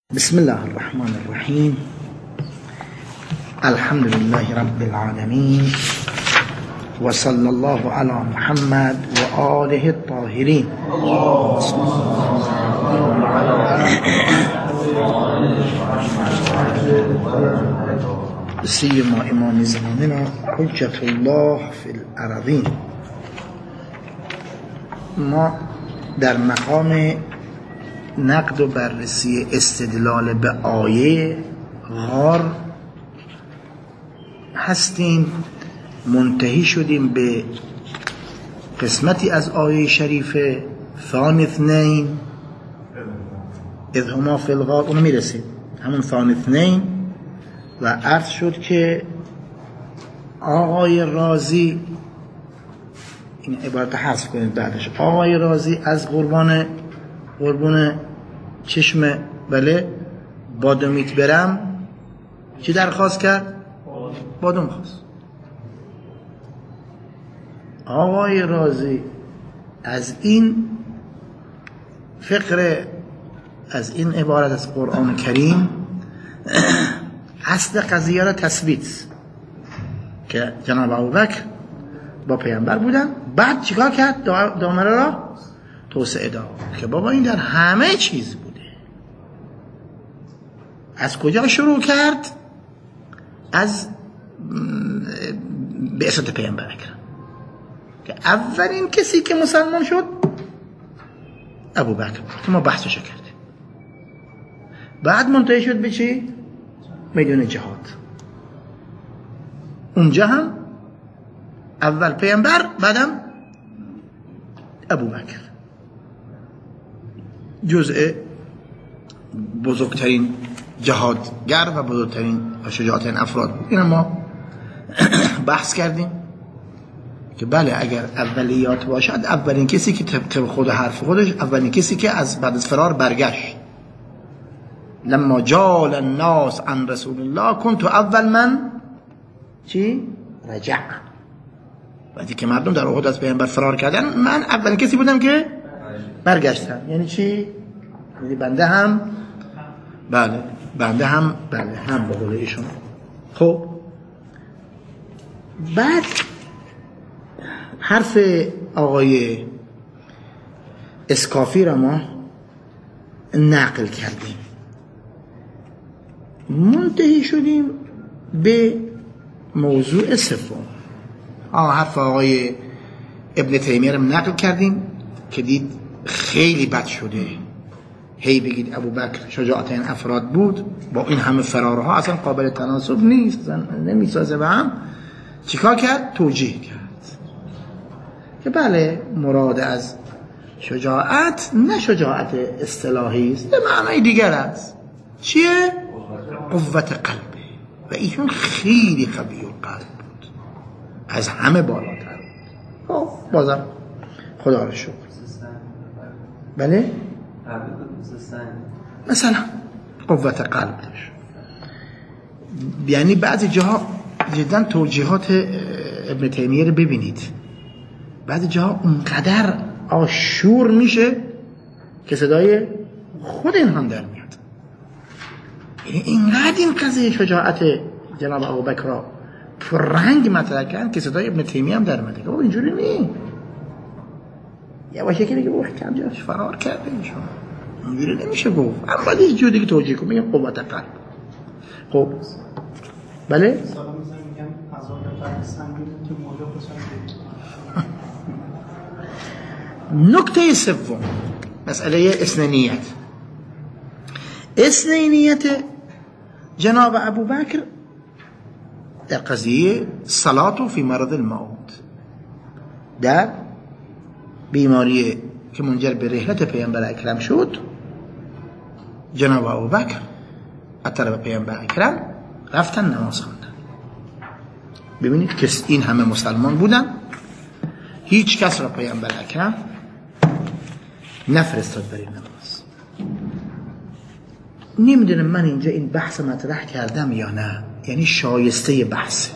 بسم الله الرحمن الرحيم. الحمد لله رب العالمين، وصلى الله على محمد وآله الطاهرين. سيما إمام زماننا حجة الله في الأراضين. ما در مقام نقد و بررسی استدلال به آیه غار هستیم. منتهی شدیم به قسمتی از آیه شریفه ثانی اثنین اذ هما فی الغار، اونو میرسیم همون ثانی اثنین، و عرض شد که آقای رازی، این عبارت حذف کنید بعدش، آقای رازی از قربان چشم بادومیت برم چی درخواست کرد؟ بادوم خواست. آقای رازی از این فقره، از این عبارت از قرآن کریم اصل قضیه را تثبیت که جناب ابوبکر با پیامبر بودن، بعد چیکار کرد؟ دامنه را توسعه داد که بابا این در همه چیز بوده. از کجا شروع کرد؟ از بعثت پیامبر اکرم که اولین کسی که مسلمان شد ابوبکر که ما بحثش کردیم. بعد منتهی شد به چی؟ میدون جهاد. اونجا هم اول پیامبر، بعدم ابوبکر. جزء بزرگترین جهادگر و بزرگترین و شجاعترین افراد بود. این ما بحث کردیم که بله، اگر اولیات باشد، اولین کسی که طبق خود حرف خودش، اولین کسی که از بعد از فرار برگشت، لما جال الناس عن رسول الله كنت اول من چی؟ رجع. وقتی که مردم در احد از پیامبر فرار کردن، من اولین کسی بودم که برگشتم. یعنی چی؟ یعنی بنده هم به قول ایشون. خب بعد حرف آقای اسکافی را ما نقل کردیم، منتهی شدیم به موضوع سوم. حرف آقای ابن تیمیه را نقل کردیم که دید خیلی بد شده، هی بگید ابوبکر شجاعترین افراد بود، با این همه فرارها اصلا قابل تناسب نیست، اصلا نمیسازه به هم. چیکار کرد؟ توجیه کرد که بله، مراد از شجاعت نه شجاعت اصطلاحی است، به معنای دیگر است. چیه؟ قوت قلبه. و ایشون خیلی قوی القلب بود، از همه بالاتر بود. بازم خدا رو شکر. بله؟ مثلا قوت قلب داشت. یعنی بعضی جاها جدا توجیهات ابن تیمیه رو ببینید، بعضی جاها اونقدر آشور میشه که صدای خود این هم در میاد. یعنی اینقدر این قضیه شجاعت جناب ابوبکر را پررنگ مطرح کرد که صدای ابن تیمیه هم در میاد. بابا اینجوری نیست، یا باشه که بگه اوه کم جاش فرار کرده، ایشون اینجوری نمیشه گفت. اما باید یه جور دیگه توجیه کنم، میگم قوت قلب. خب بله، نکته سوم، مسئله اثنینیت جناب ابوبکر در قضیه صلاة فی مرض الموت، در بیماری که منجر به رحلت پیامبر اکرم شد. جناب ابوبکر از طرف پیامبر اکرم رفتن نماز خواندن. ببینید که این همه مسلمان بودن، هیچ کس را پیامبر اکرم نفرستاد برای نماز. نمیدونم من اینجا این بحث مطرح کردم یا نه، یعنی شایسته بحث.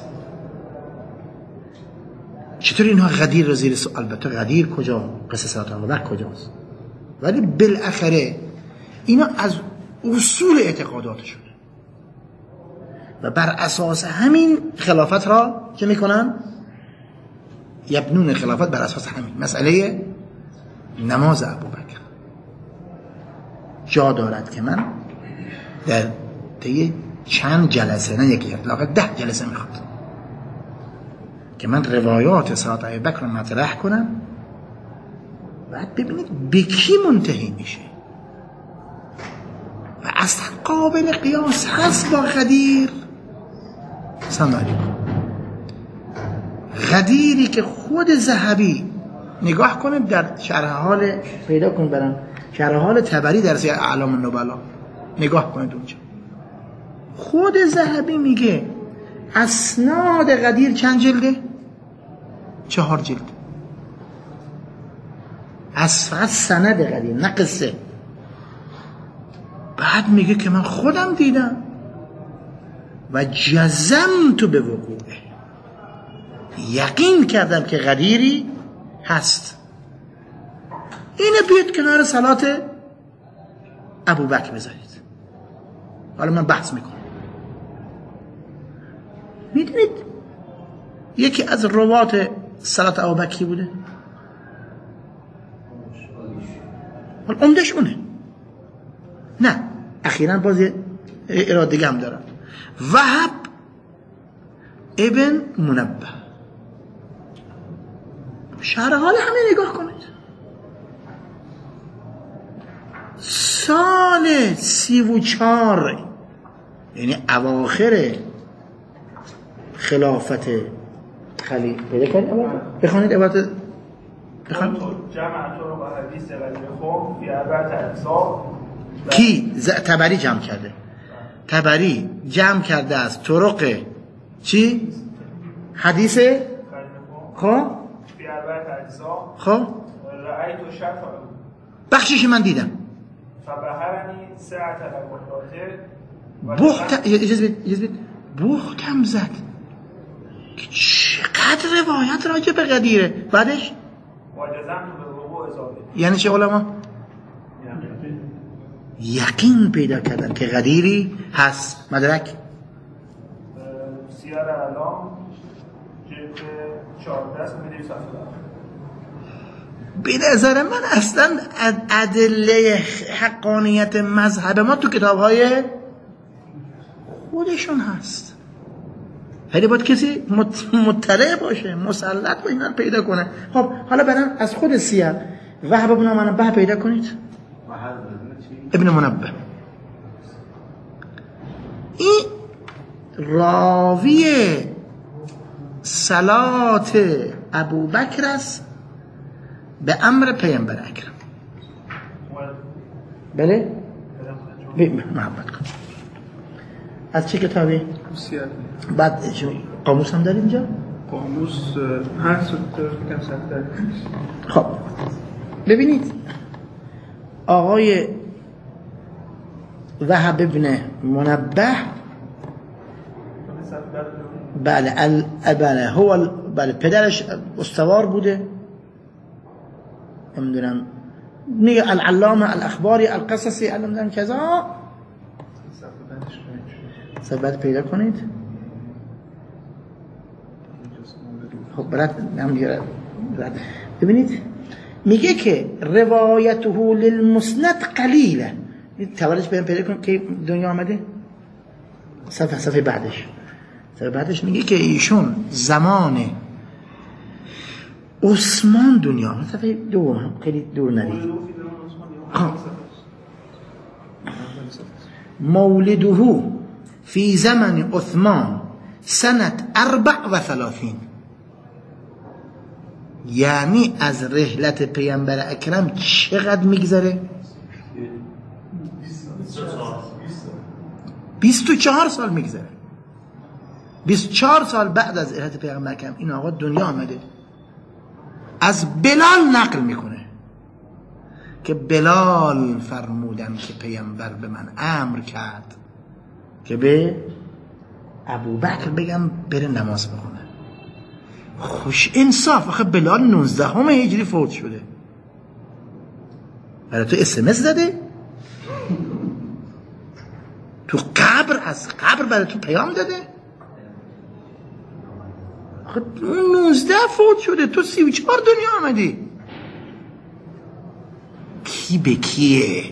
چطور اینها غدیر رو زیر سوال؟ البته غدیر کجا، قصه صلات ابوبکر کجاست، ولی بالاخره اینا از اصول اعتقاداتشون و بر اساس همین خلافت را چه میکنن؟ یبنون خلافت بر اساس همین. مسئله نماز ابوبکر جا دارد که من در طی چند جلسه، نه یکی، لااقل 10 جلسه میخواد که من روایات صلات ابوبکر رو مطرح کنم، بعد ببینید به کی منتهی میشه و اصلا قابل قیاس هست با غدیر. سلام علیکم. غدیری که خود ذهبی نگاه کنید در شرح حال پیدا کنید، برام شرح حال طبری در سیر اعلام النبلا نگاه کنید اونجا، خود ذهبی میگه اسناد غدیر چند جلده؟ 4 جلد. از فقط سند غدیر، نه قصه. بعد میگه که من خودم دیدم و جزمت به وقوعه، یقین کردم که غدیری هست. اینه بیاد کنار صلات ابوبکر بذارید. حالا من بحث میکنم. میدونید یکی از روات صلات ابوبکر بوده؟ عمدش اونه. نه اخیراً باز اراده هم دارم. وهب ابن منبه، شرح حال همه نگاه کنید. سال 34 یعنی اواخر خلافت خلیفه، پیدا کنید بخونید عبارت بخونید. جمع طرق حدیث غدیر خم فی 4 اجزا. کی؟ طبری جمع کرده. طبری جمع کرده از طرق چی؟ حدیث خب فی 4 اجزا. خب رأیت شفع بخشش من دیدم. فبهرنی ساعت الوقت بخت اجازه بید بختم زد که چقدر روایت راجع به غدیره. بعدش وجزمت به وقوع ذالک، یعنی چه علما؟ یقین پیدا کردن که غدیری هست. مدرک سیر اعلام جلد 14 میدهی صفحه. به نظر من اصلا ادله حقانیت مذهب ما تو کتاب‌های خودشون هست. خیلی باید کسی مطلع باشه، مسلط باشه، اینا رو پیدا کنه. خب حالا برام از خود سیر وهب ابن منبه پیدا کنید. ابن منبه این راوی صلات ابوبکر است به امر پیامبر اکرم. بله؟ محبت کن. از چه کتابی؟ بعد قاموس هم دارید اینجا؟ قاموس هر سطر کم سطر. خب ببینید آقای وهب ابن منبه، بله هو بله پدرش استوار بوده، نمیدونم میگه العلامه الاخباری القصصی نمیدونم کذا. بعد پیدا کنید. خب ببینید میگه که روایته للمسند قلیله. تولش پیدا کن که دنیا آمده. صفحه بعدش میگه که ایشون زمان عثمان دنیا آمد. صفحه دوم خیلی دور نرید. مولده فی زمن عثمان سنت 34، یعنی از رحلت پیامبر اکرم چقدر میگذره؟ 24 سال میگذره. 24 سال بعد از رحلت پیامبر اکرم این آقا دنیا آمده. از بلال نقل میکنه که بلال فرمودن که پیامبر به من امر کرد که به ابوبکر بگم بره نماز بخونه. خوش انصاف، آخه بلال 19 هجری فوت شده، برای تو SMS زده؟ تو قبر از قبر برای تو پیام داده. اون 19 فوت شده، تو 34 دنیا آمدی. کی به کیه؟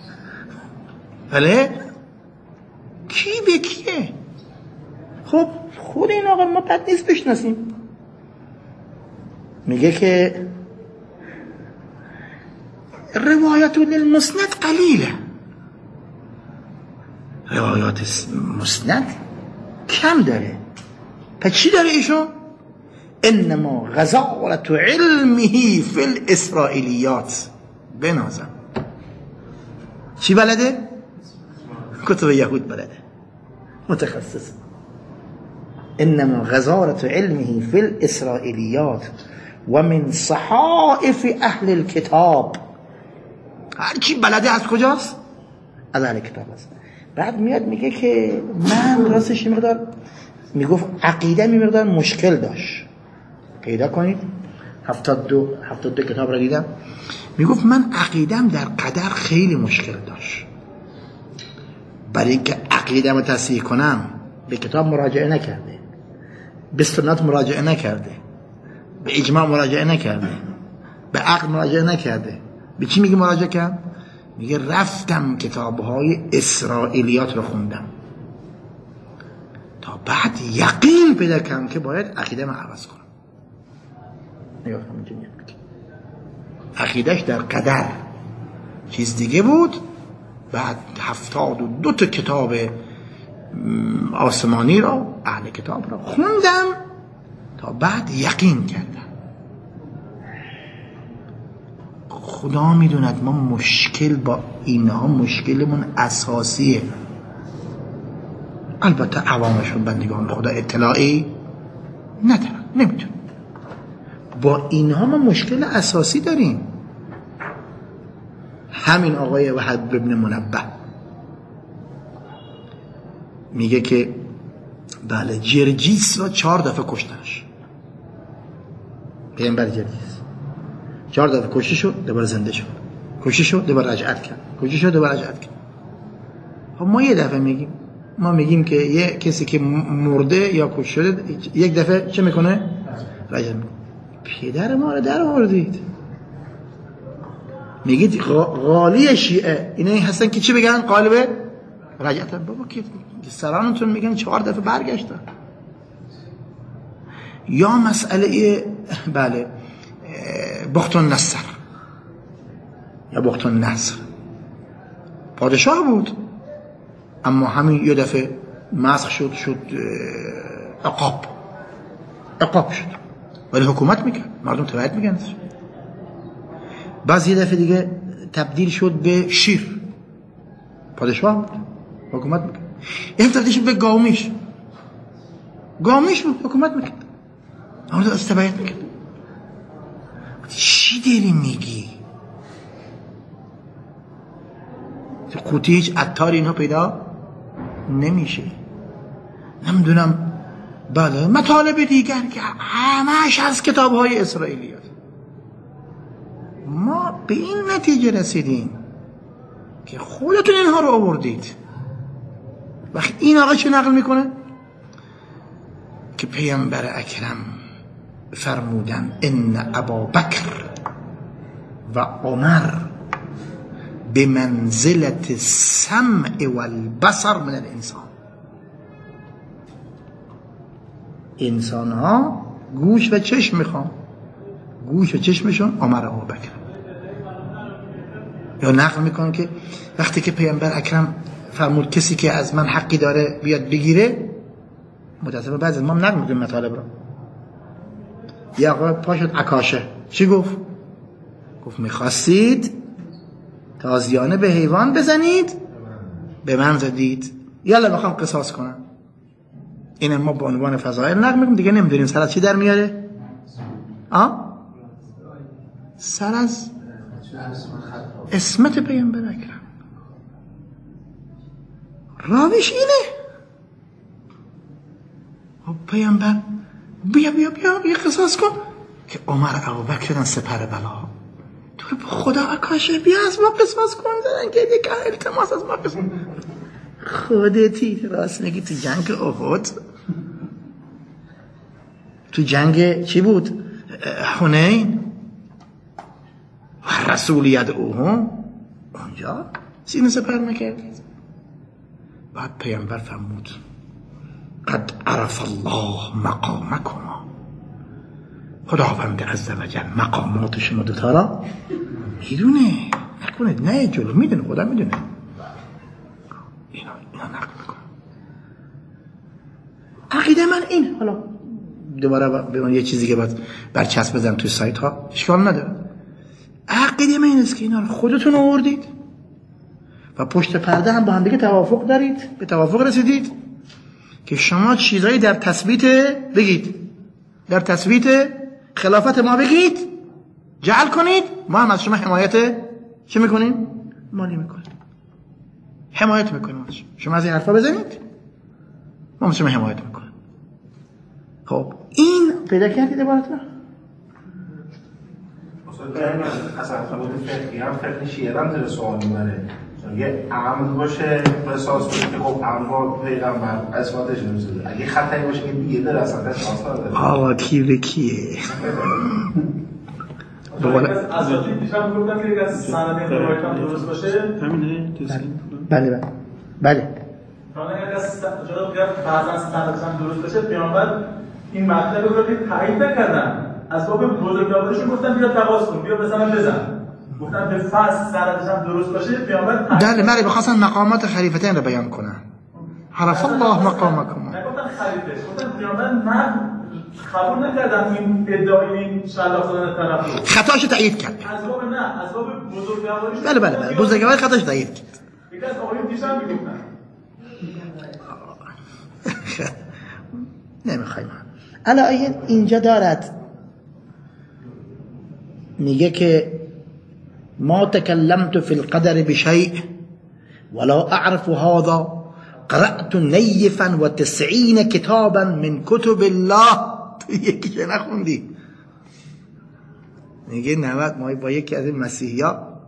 بله؟ کی به کیه؟ خب خود این آقا ما بد نیست بشناسیم. میگه که روایات المسند قلیله، روایات مسند کم داره. پس چی داره ایشون؟ انما غزارت علمه فی الاسرائیلیات. بنازم چی بلده؟ کتب یهود بلده، متخصص. انما غزارت علمه فی الاسرائیلیات و من صحائف اهل الكتاب. هر کی بلده از کجاست؟ از اهل کتاب است. بعد میاد میگه که من راستش مقدار میگفت عقیده مقدار مشکل داشت. پیدا کنید 72 کتاب را دیدم. میگفت من عقیدم در قدر خیلی مشکل داشت. برای اینکه عقیدم رو تصحیح کنم به کتاب مراجعه نکرده، به سنت مراجعه نکرده، به اجماع مراجعه نکرده، به عقل مراجعه نکرده. به چی میگه مراجعه کرد؟ میگه رفتم کتابهای اسرائیلیات رو خوندم تا بعد یقین پیدا کنم که باید عقیده من عوض کنم. نگاه کنم اینجا میاد بگه عقیدش در قدر چیز دیگه بود. بعد 72 تا کتاب آسمانی را، اهل کتاب را خوندم تا بعد یقین کردم. خدا میدوند ما مشکل با اینها مشکلمون اساسیه. البته عوامشون بندگان خدا اطلاعی ندارن، نمیتون. با اینها ما مشکل اساسی داریم. همین آقای وحد ابن منبه میگه که بله جرجیس را 4 دفعه کشتنش. پیامبر جرجیس 4 دفعه کشته شد، دوباره زنده شد، کشته شد، دوباره رجعت کرد، کشته شد، دوباره رجعت کرد. خب ما یه دفعه میگیم، ما میگیم که یه کسی که مرده یا کشته شده یک دفعه چه میکنه؟ رجعت میکنه. پدر ما رو در آوردید. میگید غالی شیعه اینا هستن که چی بگن؟ قالب رجعت. بابا که سرانتون میگن 4 دفعه برگشتن. یا مسئله بله بخت النصر یا بخت النصر، پادشاه بود اما همین یه دفعه مسخ شد عقاب شد، ولی حکومت میکرد، مردم تبعیت میکردن. بعض یه دفعه دیگه تبدیل شد به شیر، پادشاه بود، حکومت میکرد. یه دفعه تبدیل شد به گامیش بود، حکومت میکرد، مردم از تبعیت میکرد. چی داری میگی؟ قوطی هیچ عطار اینها پیدا نمیشه. نمیدونم بله مطالب دیگر که همش از کتاب‌های اسرائیلیات. ما به این نتیجه رسیدیم که خودتون اینها رو آوردید. وقتی این آقا چه نقل میکنه؟ که پیامبر اکرم فرمودن ان ابابکر و عمر به منزلت السمع والبصر من الانسان. انسان ها گوش و چشم میخوان، گوش و چشمشون عمر و ابوبکر. یا نقل میکنن که وقتی که پیامبر اکرم فرمود کسی که از من حقی داره بیاد بگیره، متاسفانه بعضی از ما نقل میکنیم مطالب رو. یه آقا پا شد عکاشه، چی گفت؟ گفت میخواستید تازیانه به حیوان بزنید، به من زدید، یالا بخوام قصاص کنم. این ما به عنوان فضائل نقل میکنیم دیگه، نمیدونیم سر از چی در میاره؟ سر از اسمت پیامبر اکرم. راویش اینه. پیامبر بیا قصاص کن که عمر ابوبکر شدن سپر بلا. تو خدا کاشه بیا از ما قصاص کن، زدن که دیگه التماس از ما قصاص. خودتی راست میگی. تو جنگ احد، تو جنگ چی بود؟ حنین و رسول یدعوهم، اونجا سینه سپر نکردید. بعد پیامبر فرمود قد عرف الله مقامکما، خداوند عزوجل مقامات شما دوتا را میدونه. نکنید نه جلو، میدونه، خدا میدونه. اینا نقل میکنم. عقیده من این، حالا دوباره به من یه چیزی که باید برچسب بزنم توی سایت ها، اشکال نداره. عقیده من این است که اینا رو خودتون آوردید و پشت پرده هم با هم دیگه توافق دارید، به توافق رسیدید که شما چیزایی در تثبیت بگید، در تثبیت خلافت ما بگید، جعل کنید، ما هم از شما حمایت چه میکنیم؟ مالی میکنیم، حمایت میکنیم. شما از این حرفا بزنید، ما از شما حمایت میکنیم. خب این پیدا کردید عبارتنا؟ اصلا خود فقهی هم فقه شیعه هم زیر سوال میبره. اگه عمد باشه قصاص باشه که خب عمد با پیغمبر اثباتش نمیشه. اگه خطایی باشه که دیگه داره اصلا قصاص داره. آقا کی به کیه؟ اساتید دیشب گفتن که یک از سند این روایت هم درست باشه. همینه. بله. حالا اگر از بعضا سندش هم درست باشه، پیامبر این مطلب رو که تایید نکردن، از باب بزرگوارشون گفتن بیا تقاضا کن، بیا بزنم بزن. گفتن به فرض سندش هم درست باشه، پیامبر بله بخواستن مقامات خلیفتین رو بیان کنن. عرف الله مقامکم. نگفتن خلیفه، گفتن پیامبر نه قبول نکردن این ادعای این شلاق زدن طرف رو. خطاش تایید کرد. از باب بزرگوارش. بله بزرگوار خطاش تایید کرد. یکی از آقایون دیشب میگفتن. نمیخوایم. الان اینجا دارد میگه که ما تكلمت في القدر بشيء ولا اعرف هذا قرأت نيفا و90 كتابا من كتب الله. یکی که نخوندی میگه 90 ما با یکی از این مسیحی ها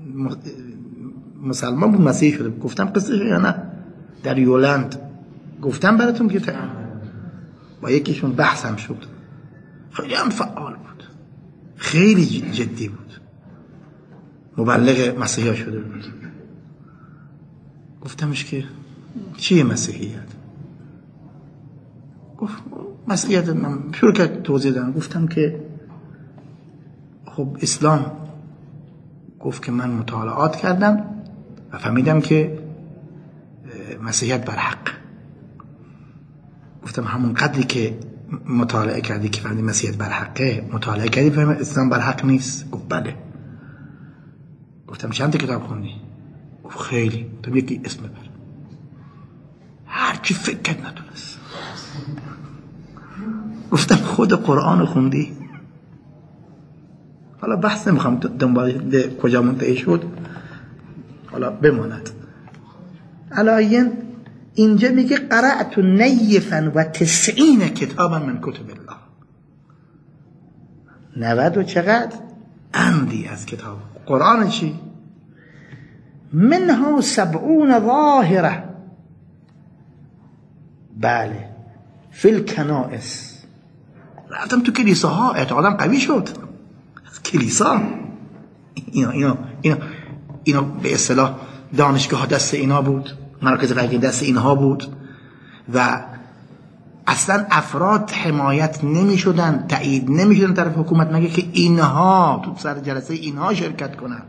مسلمان بود، مسیحی شده. گفتم قصه یا نه در یولند گفتم براتون که با یکیشون بحثم شد، خیلی هم فعال بود، خیلی جدی بود، مبلغ مسیحی شده بود. گفتمش که چیه مسیحیت؟ گفت مسیحیت من شروع کرد توضیح دادن. گفتم که خب اسلام، گفت که من مطالعات کردم و فهمیدم که مسیحیت بر حق. گفتم همون قدری که مطالعه کردی که فهمیدی مسیحیت بر حقه، مطالعه کردی فهمیدی اسلام بر حق نیست؟ گفت بله. گفتم چند کتاب خوندی؟ گفت خیلی. گفتم یکی اسم بر. هرچی فکر کرد نتونست. گفتم خود قرآن خوندی؟ حالا بحث نمیخوام دنبال کجا منتهی شد، حالا بماند. علایین اینجا میگه قرأت نیفا و90 کتابا من کتب الله. 90 و چقدر؟ اندی از کتاب قرآن. چی؟ منها 70 ظاهره. بله فی الکنائس. رفتم تو کلیساها، اعتقادم قوی شد. کلیسا اینا به اصطلاح دانشگاه دست اینا بود، مراکز فقهی دست اینها بود و اصلا افراد حمایت نمی شدن، تایید نمی شدن طرف حکومت، مگه که اینها تو سر جلسه اینها شرکت کنن.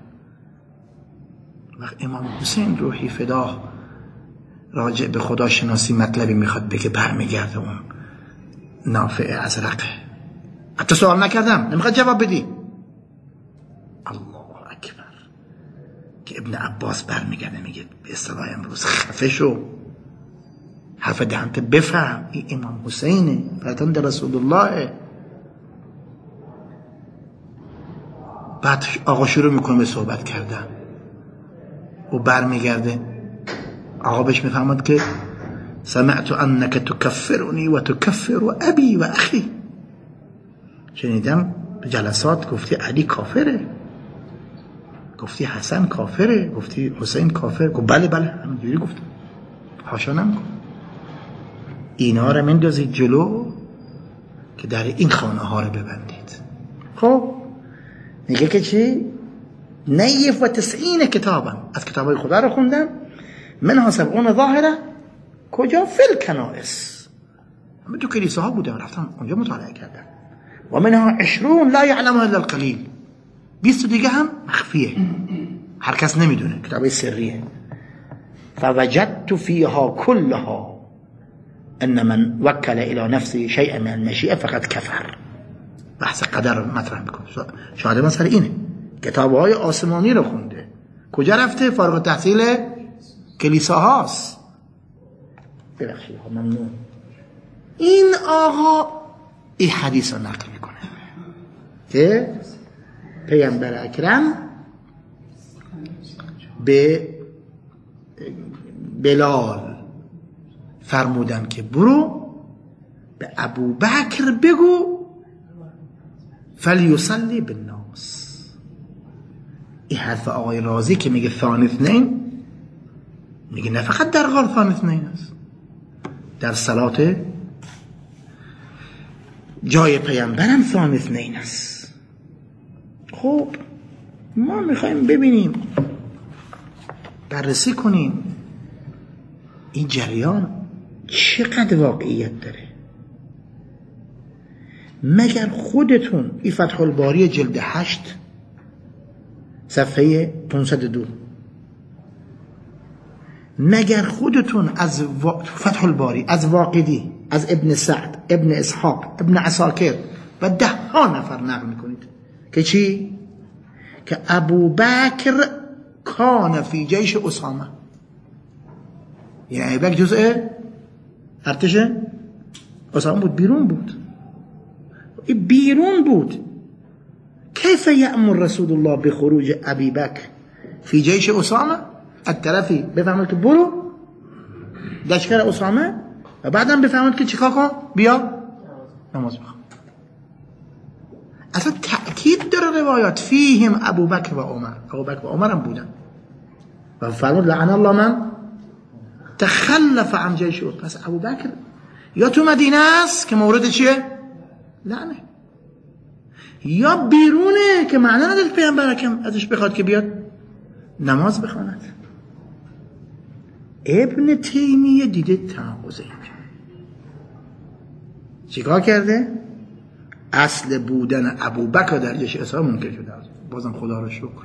وقت امام حسین روحی فدا راجع به خدا شناسی مطلبی میخواد بگه، برمیگرده اون نافع ازرقه. حتی سوال نکردم، نمیخواد جواب بدی. الله اکبر. که ابن عباس برمیگرده میگه به اصطلاح امروز خفه شو، حرف دهنت بفهم، این امام حسینه، فرزند رسول الله. بعد آقا شروع میکنه به صحبت کردن و برمیگرده. آقا بهش میفهمد که سمعت انک تکفرنی و تکفر ابی و اخی. شنیدم به جلسات گفتی علی کافره، گفتی حسن کافره، گفتی حسین کافر. گفت بله همینجوری گفتم. حاشا نمیکن. اینا رو مندازید جلو که در این خانه ها رو ببندید. خب میگه که چی؟ 99 کتابم از کتابای خدا رو خوندم، منها 70 ظاهره. کجا؟ فی الکنائس، من تو کلیساها بودم، رفتم اونجا مطالعه کردم. و منها 20 لا یعلمها الا القلیل، 20 دیگه هم مخفیه، هر کس نمیدونه، کتابای سریه. فوجدت فيها كلها ان من وكل الى نفسه شيئا من المشيئه فقد كفر. بحث قدر مطرح میکنه. شاهد من سر اینه، کتابهای آسمانی رو خونده، کجا رفته؟ فارغ التحصیل کلیساهاست. ببخشید ممنون. این آقا این حدیث رو نقل میکنه که پیامبر اکرم به بلال فرمودن که برو به ابوبکر بگو فلیصلی بالناس. این حرف آقای رازی که میگه ثانی اثنین، میگه نه فقط در غار ثانی اثنین است، در صلات جای پیامبرم ثانی اثنین است. خب ما میخوایم ببینیم، بررسی کنیم این جریان چقدر واقعیت داره. مگر خودتون این فتح الباری جلد 8 صفحه 502، مگر خودتون از فتح الباری، از واقدی، از ابن سعد، ابن اسحاق، ابن عساکر و 10 نفر نقل میکنید که چی؟ که ابوبکر کان فی جیش اسامه، یعنی ابوبکر جزء ارتش اسامه بود، بیرون بود. کیف یأمر رسول الله بخروج ابی بکر فی جیش اسامه؟ از طرفی بفهمد که برو لشکر اسامه و بعدم بفهمد که چیکار کن؟ بیا نماز بخون. اصلا تأکید داره روایات فیهم ابوبکر و عمر، ابوبکر و عمر هم بودن و فرمود لعن الله من تخلف عن جیش. پس ابوبکر یا تو مدینه است که مورد چیه؟ لعنه، یا بیرونه که معنی نداره پیامبر اکرم ازش بخواد که بیاد نماز بخواند. ابن تیمیه دیده تناقضه اینجا، چیکار کرده؟ اصل بودن ابوبکر در جیش اسلام منکر شده. بازم خدا رو شکر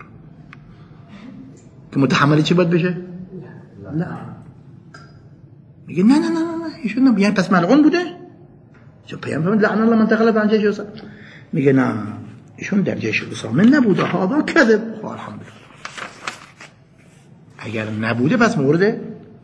که متحمل چی باید بشه؟ نه. میگه نه ایشون یعنی پس ملعون بوده؟ چون پیامبر لعن الله من تخلف عن جیش اسامه. میگه نه ایشون در جیش اسامه نبوده، هذا کذب. خب الحمدلله، اگر نبوده پس مورد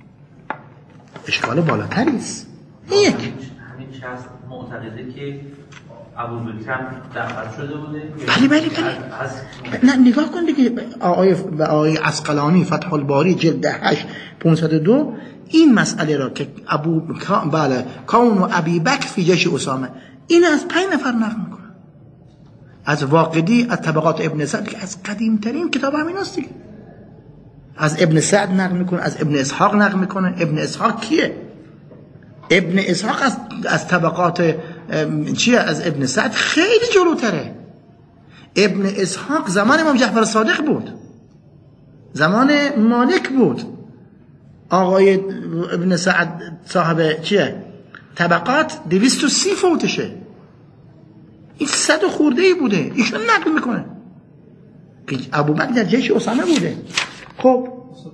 اشکال بالاتری است. یک همین شخص معتقده که ابوبکر دعوت شده بوده. بله نه نگاه کن دیگه، آقای عسقلانی فتح الباری جلد 8 502 این مسئله را که کون ابی بکر فی جیش اسامه، این از 5 نفر نقل میکنه، از واقدی، از طبقات ابن سعد که از قدیم ترین کتاب همین است دیگه، از ابن سعد نقل میکنه، از ابن اسحاق نقل میکنه. ابن اسحاق کیه؟ ابن اسحاق از طبقات چیه؟ از ابن سعد خیلی جلوتره. ابن اسحاق زمان امام جعفر صادق بود، زمان مالک بود. آقای ابن سعد صاحب چیه؟ طبقات 230 فوتشه، این 100 خورده‌ای بوده. ایشون نقل میکنه که ابوبکر در جیش اسامه بوده. خب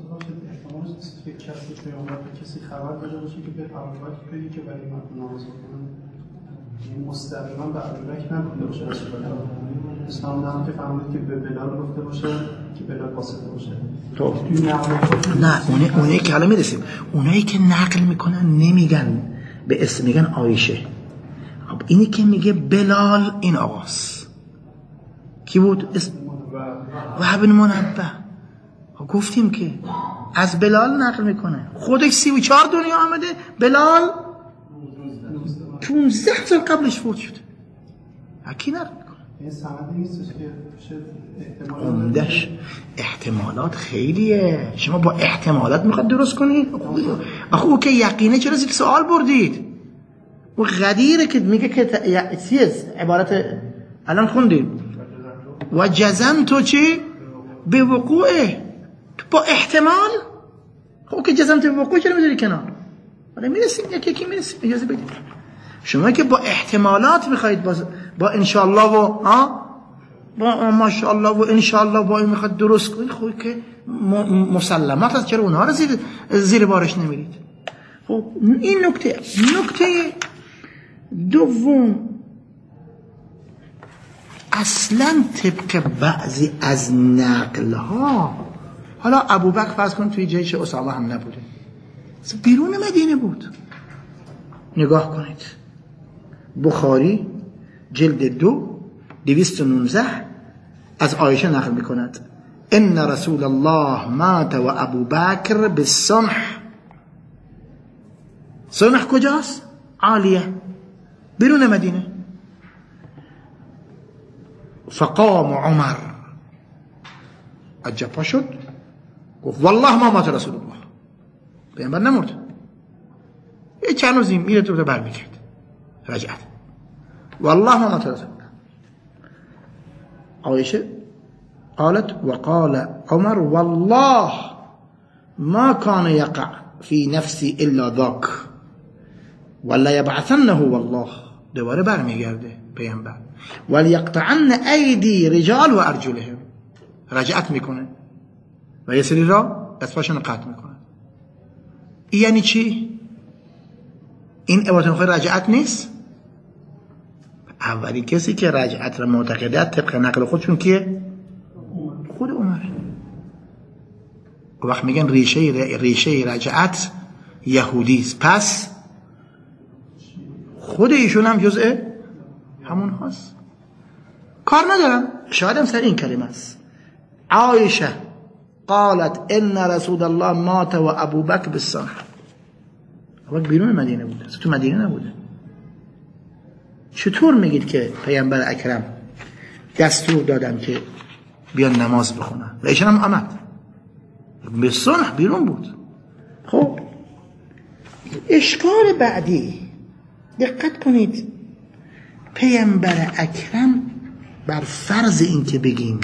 کسی خبر داشته باشه که به ابوبکر بگی که برای من نماز بخونم، این مستقیما به ابوبکر نگفته باشه، اسلام نه که فهمید که به بلال گفته باشه که بلال واسطه باشه. تو نه اونایی که حالا میرسیم، اونایی که نقل میکنن نمیگن به اسم، میگن عایشه. خب اینی که میگه بلال این آقاست کی بود؟ اسم وهب بن منبه. گفتیم که از بلال نقل میکنه، خودش 34 دنیا آمده، بلال 15 سال قبلش فوت شده. کی نقل میکنه؟ این سندی نیستش که عمدش احتمالات خیلیه. شما با احتمالات میخواد درست کنید؟ آخه او که یقینه چرا زیر سوال بردید؟ او غدیره که میگه که چیز عبارت الان خوندیم و جزم تو چی؟ به وقوعه. تو با احتمال خب که جزم تو به وقوع چرا میذاری کنار؟ ولی میرسیم یکی میرسیم. اجازه بدید شما که با احتمالات میخواید با انشالله و با ماشاءالله و انشالله با این میخواد درست کنید، خب که مسلمات هست، چرا اونها رو زیر بارش نمیرید؟ خب این نکته دوم، اصلا طبق بعضی از نقل ها، حالا ابوبکر فرض کن توی جیش اسامه هم نبوده، بیرون مدینه بود. نگاه کنید بخاری جلد 219 از عایشه نقل میکند ان رسول الله مات و ابوبکر بالصنح. صنح کجاست؟ عالیه، بیرون مدینه. فقام عمر، عجبا شد، گفت والله ما مات رسول الله، پیامبر نمرد. یه چند روزی میره تو برمیگرد، رجعت والله ما مات رسول الله. عایشه قالت وقال عمر والله ما كان يقع في نفسي الا ذاك ولا يبعثنه والله. دوباره برمیگرده پیامبر وليقطعن ايدي رجال و ارجلهم، رجعت میکنه و یه سری را دستاشون قطع میکنه. یعنی چی؟ این عبارت میخوای رجعت نیست؟ اولی کسی که رجعت را معتقده طبق نقل خودشون کیه؟ خود عمر. وقت میگن ریشه رجعت یهودی است، پس خود ایشون هم جزء همون هست. کار ندارم، شاید هم سر این کلمه است. عایشه قالت ان رسول الله مات و ابوبکر بالصنح. ابوبکر بیرون مدینه بوده، تو مدینه نبوده. چطور میگید که پیامبر اکرم دستور دادن که بیان نماز بخونن و ایشان هم آمد؟ به صنح بیرون بود. خب اشکال بعدی، دقت کنید، پیامبر اکرم بر فرض این که بگیم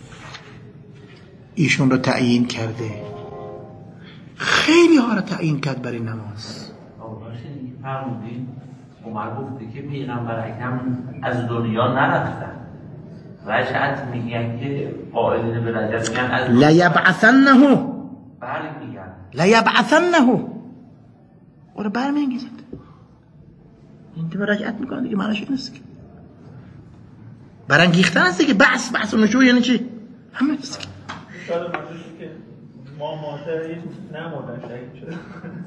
ایشون رو تعیین کرده، خیلی ها رو تعیین کرد برای نماز. فرمودین عمر گفته که پیغمبر اکرم از دنیا نرفتن، رجعت میگن که قائلین به رجعت میگن از لیبعثنه، بله میگن لیبعثنه، او برمیگیزد. این که رجعت میکنه دیگه معنیش این است که برانگیختن است که بحث و نشو یعنی چی؟ همه است که شاید منظورش که ما مادر نمردن شهید شده.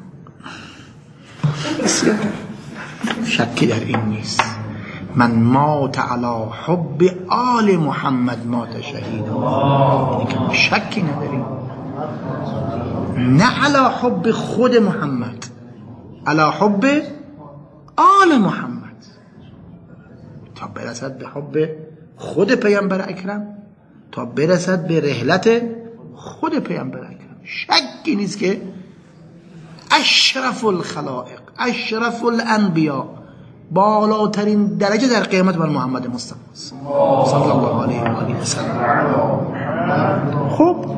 بسیار شکی در این نیست. من مات علی حب آل محمد مات شهیدا، شکی نداریم. نه علی حب خود محمد، علی حب آل محمد، تا برسد به حب خود پیامبر اکرم، تا برسد به رحلت خود پیامبر اکرم. شکی نیست که اشرف الخلائق، اشرف الانبیاء، بالاترین درجه در قیامت بر محمد مصطفی صلی الله علیه و آله و سلم. خب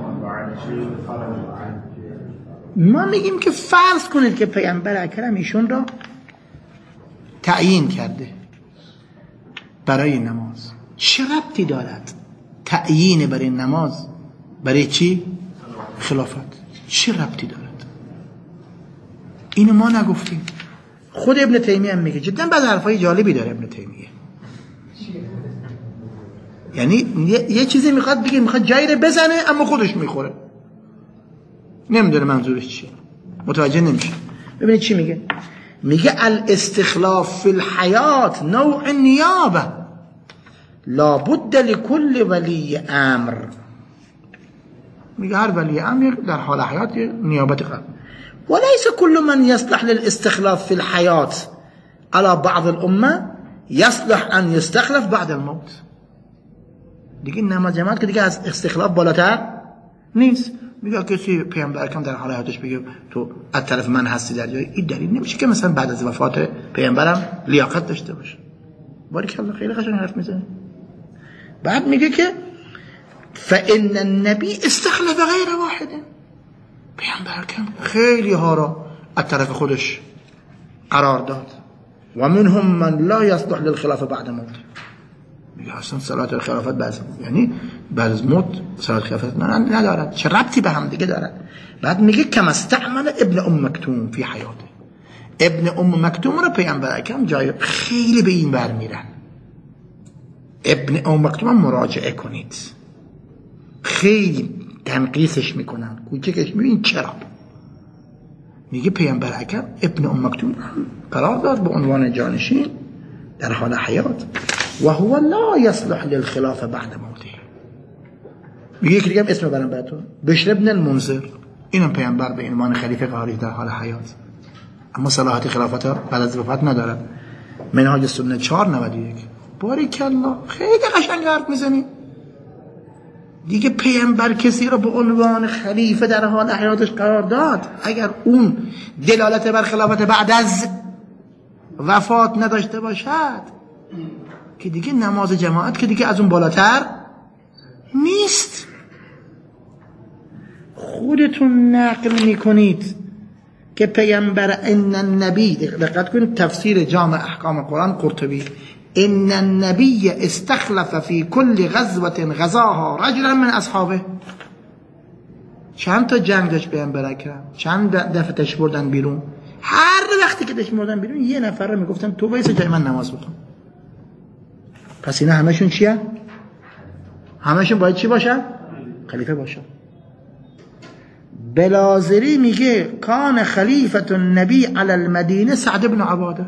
ما میگیم که فرض کنید که پیامبر اکرم ایشون را تعیین کرده برای نماز. چه ربطی دارد تعیین برای نماز برای چی؟ خلافت. چه ربطی دارد؟ اینو ما نگفتیم. خود ابن تیمیه هم میگه. جدا بعض حرفای جالبی داره ابن تیمیه. یعنی یه چیزی میخواد بگه، میخواد جایی رو بزنه اما خودش میخوره، نمیدونه منظورش چیه، متوجه نمیشه. ببینید چی میگه. میگه الاستخلاف فی الحیات نوع نیابه لا بد لكل ولی امر. میگه هر ولی امر در حال حیات نیابت قرار. وليس كل من يصلح للاستخلاف في الحياة على بعض الأمة یصلح ان یستخلف بعد الموت. دیگه نماز جماعت که دیگه از استخلاف بالاتر نیست. میگه کسی پیامبر اکرم در حال حیاتش بگه تو از طرف من هستی در جای، این دلیل نمیشه که مثلا بعد از وفات پیامبرم لیاقت داشته باشه. باریکالله، خیلی قشنگ حرف میزنه. بعد میگه که فإن النبی استخلف غیر واحد، پیامبر اکرم خیلی ها را از طرف خودش قرار داد. و منهم من لا یصلح للخلافه بعد موت. میگه اصلا صلات خلافت یعنی بعد از موت صلات خلافت ندارد، چه ربطی به هم دیگه دارد. بعد میگه کما استعمل ابن ام مکتوم فی حیاته. ابن ام مکتوم رو پیامبر اکرم جای خیلی به این ور میرن. ابن ام مکتوم مراجعه کنید، خیلی تنقیصش میکنن، کوچکش میبینید. چرا؟ میگه پیامبر اکرم ابن ام مکتوم قرار داد به عنوان جانشین در حال حیات و هو لا یصلح للخلافه بعد موته. میگه یکی دیگه هم اسم برام براتون، بشر ابن المنذر، اینم پیامبر به عنوان خلیفه قرار در حال حیات، اما صلاحیت خلافت بعد از وفات نداره. منهاج سنت 491. باریکالله، خیلی قشنگ حرف میزنی. دیگه پیامبر کسی رو به عنوان خلیفه در حال حیاتش قرار داد، اگر اون دلالت بر خلافت بعد از وفات نداشته باشد که دیگه نماز جماعت که دیگه از اون بالاتر نیست. خودتون نقل میکنید که پیامبر ان النبی، دقت کنید تفسیر جامع احکام قرآن قرطبی، ان النبی استخلف فی کل غزوة غزاها رجلا من اصحابه. چند تا جنگ داشت پیامبر اکرم، چند دفعه تش بردن بیرون، هر وقتی که تش بردن بیرون یه نفر رو میگفتن تو وایس جای من نماز بخون. پس اینا همشون چیه؟ همشون باید چی باشن؟ خلیفه باشن. بلازری میگه کان خلیفة النبی علی المدینه سعد بن عباده.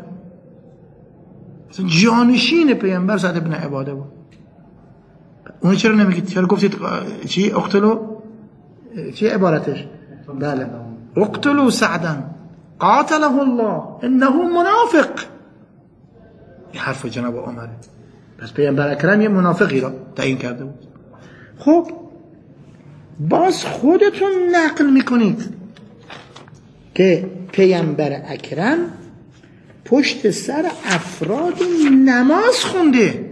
جانشین پیامبر سعد بن عباده بود. اون چرا نمیگید؟ چرا گفتید چی اقتلوا؟ چی عبارتش؟ بله، اقتلوا سعدا قاتله الله انه منافق. این حرف جناب عمر. پس پیامبر اکرم یه منافقی را تعیین کرده بود. خب باز خودتون نقل میکنید که پیامبر اکرم پشت سر افراد نماز خونده.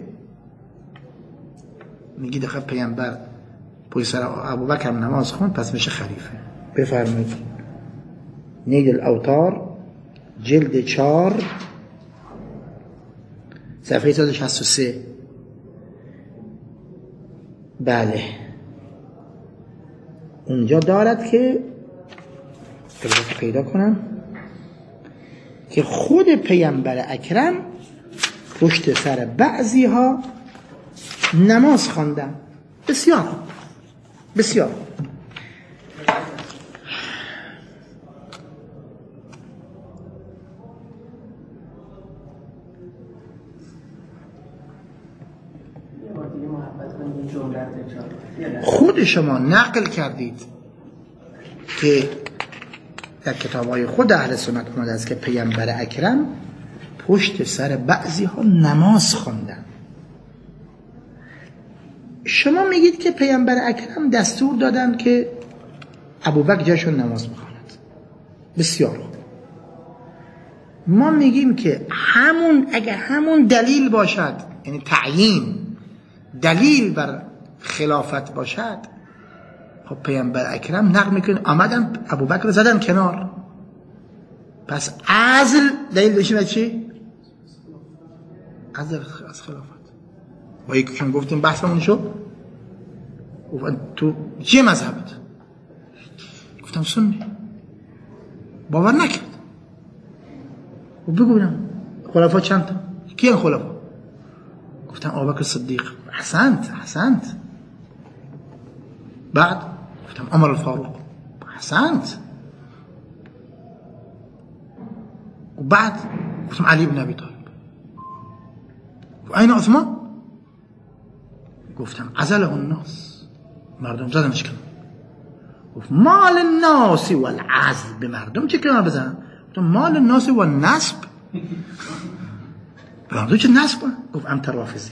میگی دقیقا پیامبر پشت سر ابوبکر نماز خوند، پس میشه خلیفه. بفرمایید نیل الاوتار جلد 4 صفحه 163. بله اونجا دارد که پیدا کنم که خود پیامبر اکرم پشت سر بعضی ها نماز خواندن. بسیار بسیار. خود شما نقل کردید که در کتاب‌های خود اهل سنت اومده است که پیامبر اکرم پشت سر بعضی ها نماز خواندن. شما میگید که پیامبر اکرم دستور دادن که ابوبکر جاشون نماز بخواند. بسیار. ما میگیم که اگه همون دلیل باشد، یعنی تعیین دلیل بر خلافت باشد، خب پیامبر اکرم نقل میکنه آمدن ابوبکر رو زدن کنار. پس عزل دلیل بشه چی؟ عزل از خلافت. با یکی که گفتیم بحثمون شد، تو چه مذهبت؟ گفتم سنی. باور نکرد. و بگو بینم خلفا چند تا؟ کیه خلفا؟ گفتم ابوبکر صدیق. حسنت. بعد گفتم عمر الفاروق. حسنت. و بعد گفتم علی بن ابی طالب. و این عثمان؟ گفتم عزله الناس، مردم زدنش کنن. گفت مال الناس والعزل، به مردم چه کنار بزنن؟ گفتم مال الناس والنسب. برام چه نصب کن؟ گفت انت رافضی.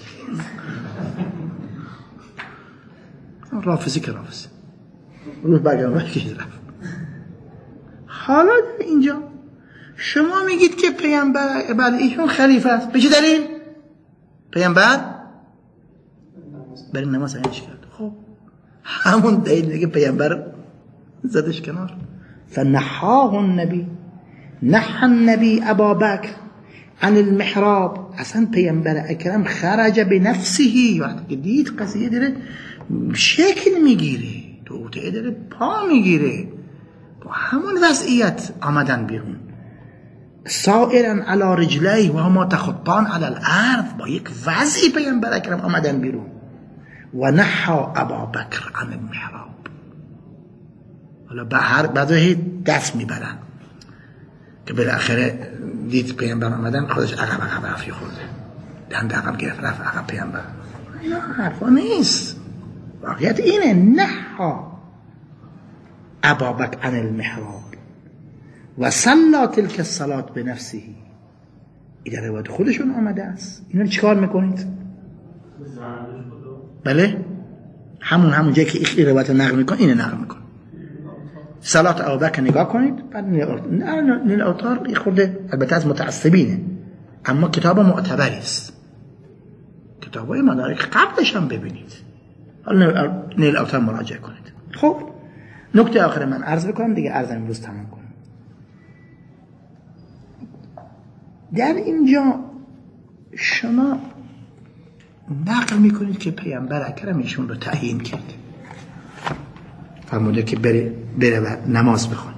رافضی که رافضی روح بگم که رفت. حالا اینجا شما میگید که پیامبر بعد ایشون خلیفه است. به چه دلیل؟ پیامبر برای نماز اینش کرد. خب همون دلیل که پیامبر زدش کنار. فنحاه النبی، نحى النبی ابا بکر عن المحراب. اصلا پیامبر اکرم خرج بنفسه، وقتی که دید قضیه داره شکل میگیره، توطئه داره پا میگیره، با همون وضعیت آمدن بیرون. سائرا علی رجلی و هما تخطان علی الارض، با یک وضعی پیامبر اکرم آمدن بیرون. و نحى ابا بکر عن المحراب. حالا بعد دست میبرن که بالاخره دید پیامبر آمدن، خودش عقب رفت خورده، دند عقب گرفت رفت عقب پیامبر. اینا حرفا نیست، واقعیت اینه. نحى ابا بکر عن المحراب و صلی تلک الصلاة بنفسه. این در روایت خودشون آمده است. اینو چیکار میکنید؟ بله همون جایی که این روایت نقل میکن اینو نقل میکن. صلات ابوبکر نگاه کنید، بعد نیل اوتار خورده البته از متعصبینه، اما کتاب معتبری است، کتابای مدارک قبلش هم ببینید، حالا نیل اوتار مراجعه کنید. خب نکته آخر من عرض بکنم دیگه، عرضم امروز تمام کنم. در اینجا شما نقل میکنید که پیامبر اکرم ایشون رو تعیین کرده، فرموده که بره و نماز بخواند.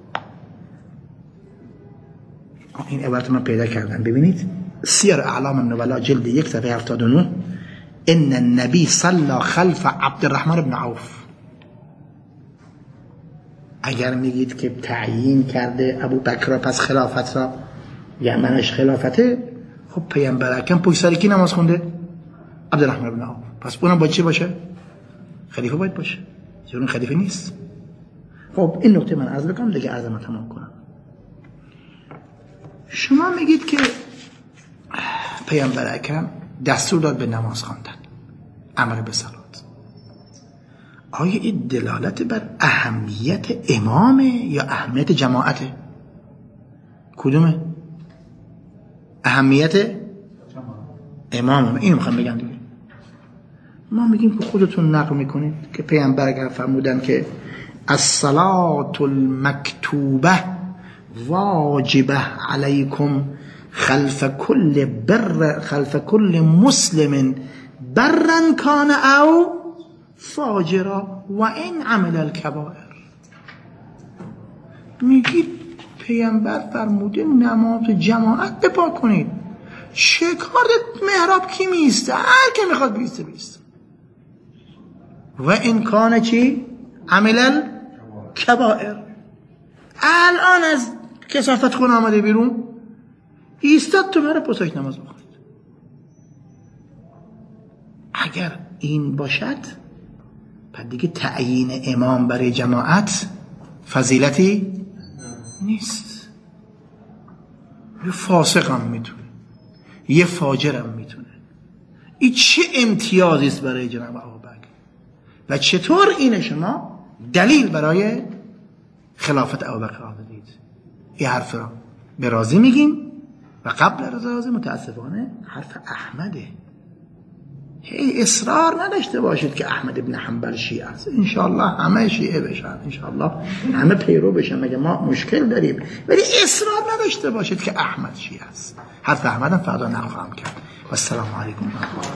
این عبارت من پیدا کردم، ببینید سیر اعلام النبلا جلد 1 صفحه 79. ان النبی صلی خلف عبدالرحمن بن عوف. اگر میگید که تعیین کرده ابو بکر پس خلافت را یعنی منش خلافته، خب پیامبر اکرم پشت سر کی نماز خونده؟ عبدالرحمن بن عوف. پس اونم باید چی باشه؟ خلیفه باید باشه، چون خلیفه نیست. خب این نکته من عرض بکنم دیگه، عرضم تمام کنم. شما میگید که پیامبر اکرم دستور داد به نماز خواندن، امر به صلات. آیا این دلالت بر اهمیت امامه یا اهمیت جماعته؟ کدومه؟ اهمیت امامه. اینو میخوام بگم دیگه. ما میگیم که خودتون نقل میکنید که پیامبر اگر فرمودن که الصلاة المکتوبه واجبه علیکم خلف کل مسلم برا کان او فاجرا و این عمل الکبائر. میگید پیامبر فرموده نماز جماعت بپا کنید، چه کارت محراب کی میسته؟ هر که میخواد بیسته. و این کانه چی؟ عمل الکبائر. الان از کثافت خون آمده بیرون، ایستاد تو مره پساک نماز بخونید. اگر این باشد پس دیگه تعیین امام برای جماعت فضیلتی نیست. یه فاسق هم میتونه، یه فاجر هم میتونه. این چه امتیازی است برای جناب ابوبکر؟ و چطور این شما دلیل برای خلافت ابوبکر آوردید؟ این حرف را به راضی میگیم و قبل از راضی متاسفانه حرف احمده. هی اصرار نداشته باشید که احمد ابن حنبل شیعه است. انشاءالله همه شیعه بشن، انشاءالله همه پیرو بشن، مگه ما مشکل داریم؟ ولی اصرار نداشته باشید که احمد شیعه است. حرف احمد هم فردا نخواهم کرد. و السلام علیکم و رحمت الله.